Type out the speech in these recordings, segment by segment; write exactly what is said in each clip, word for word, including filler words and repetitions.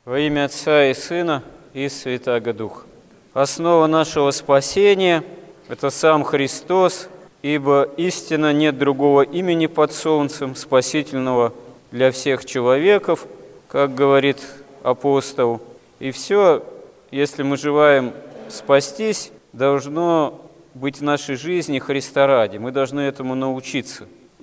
Во имя Отца и Сына и Святаго Духа. Основа нашего спасения – это сам Христос, ибо истинно нет другого имени под солнцем, спасительного для всех человеков, как говорит апостол. И все, если мы желаем спастись, должно быть в нашей жизни Христа ради. Мы должны этому научиться.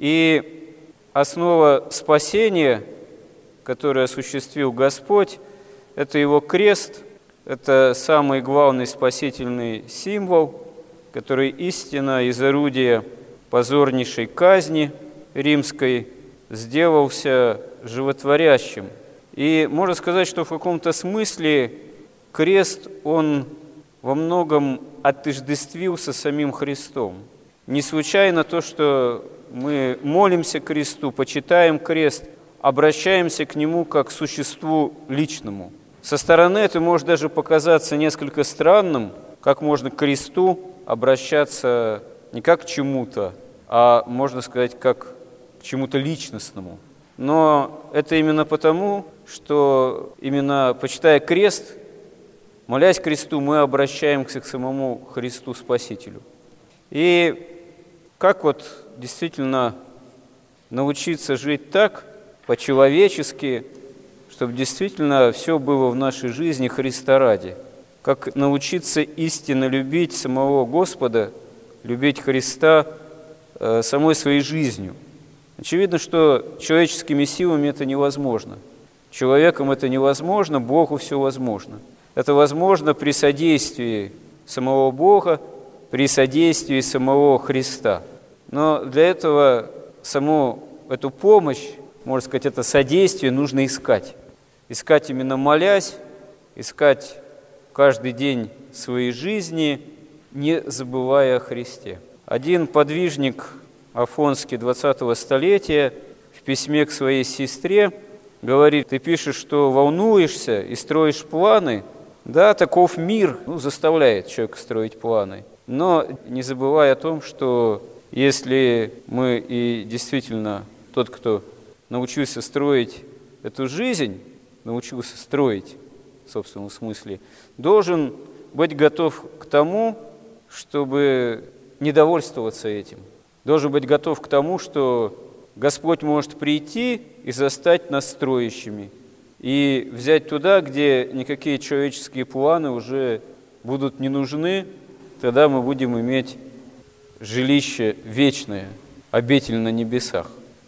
И основа спасения, которую осуществил Господь, это Его крест, это самый главный спасительный символ, который истинно из орудия позорнейшей казни римской сделался животворящим. И можно сказать, что в каком-то смысле крест, он во многом отождествился самим Христом. Не случайно то, что мы молимся кресту, почитаем крест, обращаемся к нему как к существу личному. Со стороны это может даже показаться несколько странным, как можно к кресту обращаться не как к чему-то, а, можно сказать, как к чему-то личностному. Но это именно потому, что именно почитая крест, молясь кресту, мы обращаемся к самому Христу Спасителю. И как вот действительно научиться жить так, по-человечески, чтобы действительно все было в нашей жизни Христа ради. Как научиться истинно любить самого Господа, любить Христа э, самой своей жизнью. Очевидно, что человеческими силами это невозможно. Человеком это невозможно, Богу все возможно. Это возможно при содействии самого Бога, при содействии самого Христа. Но для этого саму эту помощь, можно сказать, это содействие нужно искать. Искать именно молясь, искать каждый день своей жизни, не забывая о Христе. Один подвижник афонский двадцатого столетия в письме к своей сестре говорит: ты пишешь, что волнуешься и строишь планы. Да, таков мир, ну, заставляет человека строить планы. Но не забывая о том, что если мы и действительно тот, кто научился строить эту жизнь, научился строить в собственном смысле, должен быть готов к тому, чтобы не довольствоваться этим. Должен быть готов к тому, что Господь может прийти и застать нас строящими, и взять туда, где никакие человеческие планы уже будут не нужны, тогда мы будем иметь жилище вечное, обитель на небесах.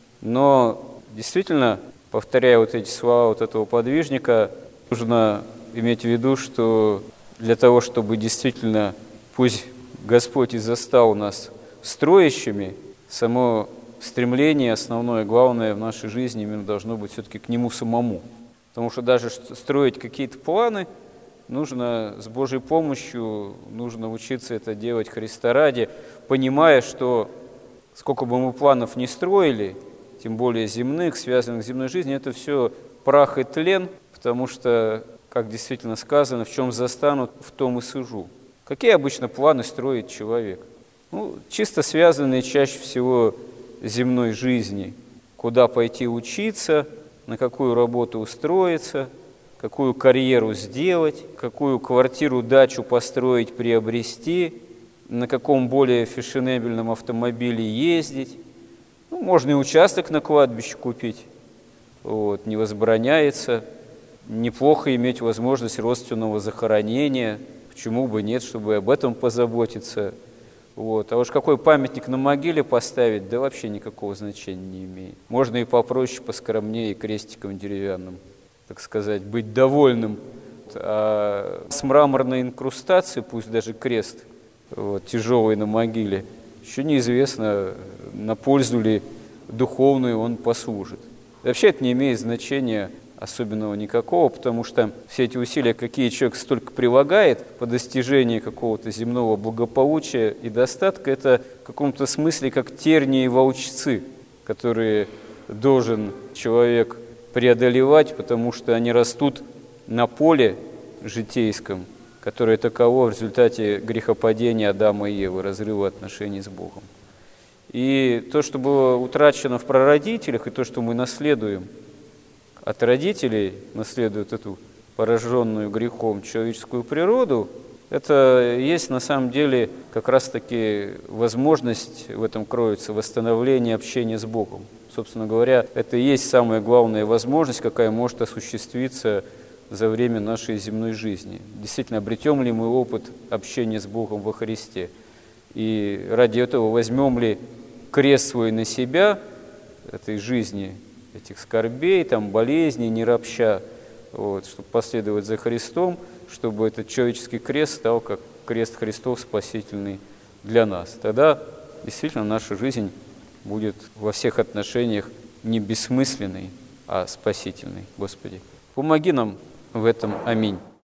Но действительно, повторяя вот эти слова вот этого подвижника, нужно иметь в виду, что для того, чтобы действительно, пусть Господь и застал нас строящими, само стремление основное, главное в нашей жизни именно должно быть все-таки к Нему самому. Потому что даже строить какие-то планы нужно с Божьей помощью, нужно учиться это делать Христа ради, понимая, что сколько бы мы планов ни строили, тем более земных, связанных с земной жизнью, это все прах и тлен, потому что, как действительно сказано, в чем застанут, в том и сужу. Какие обычно планы строит человек? Ну, чисто связанные чаще всего с земной жизнью. Куда пойти учиться, на какую работу устроиться, какую карьеру сделать, какую квартиру, дачу построить, приобрести, на каком более фешенебельном автомобиле ездить. Ну, можно и участок на кладбище купить, вот, не возбраняется. Неплохо иметь возможность родственного захоронения, почему бы нет, чтобы об этом позаботиться. Вот. А уж какой памятник на могиле поставить, да вообще никакого значения не имеет. Можно и попроще, поскромнее, крестиком деревянным, так сказать, быть довольным. А с мраморной инкрустацией, пусть даже крест вот, тяжелый на могиле, еще неизвестно, на пользу ли духовную он послужит. И вообще это не имеет значения особенного никакого, потому что все эти усилия, какие человек столько прилагает по достижению какого-то земного благополучия и достатка, это в каком-то смысле как тернии и волчцы, которые должен человек преодолевать, потому что они растут на поле житейском, которое таково в результате грехопадения Адама и Евы, разрыва отношений с Богом. И то, что было утрачено в прародителях, и то, что мы наследуем от родителей, наследуют эту пораженную грехом человеческую природу, это есть на самом деле как раз-таки возможность, в этом кроется восстановление общения с Богом. Собственно говоря, это и есть самая главная возможность, какая может осуществиться за время нашей земной жизни. Действительно, обретем ли мы опыт общения с Богом во Христе? И ради этого возьмем ли крест свой на себя, этой жизни, этих скорбей, там, болезней, не ропща, вот, чтобы последовать за Христом, чтобы этот человеческий крест стал как крест Христов спасительный для нас. Тогда действительно наша жизнь будет во всех отношениях не бессмысленной, а спасительной. Господи, помоги нам в этом. Аминь.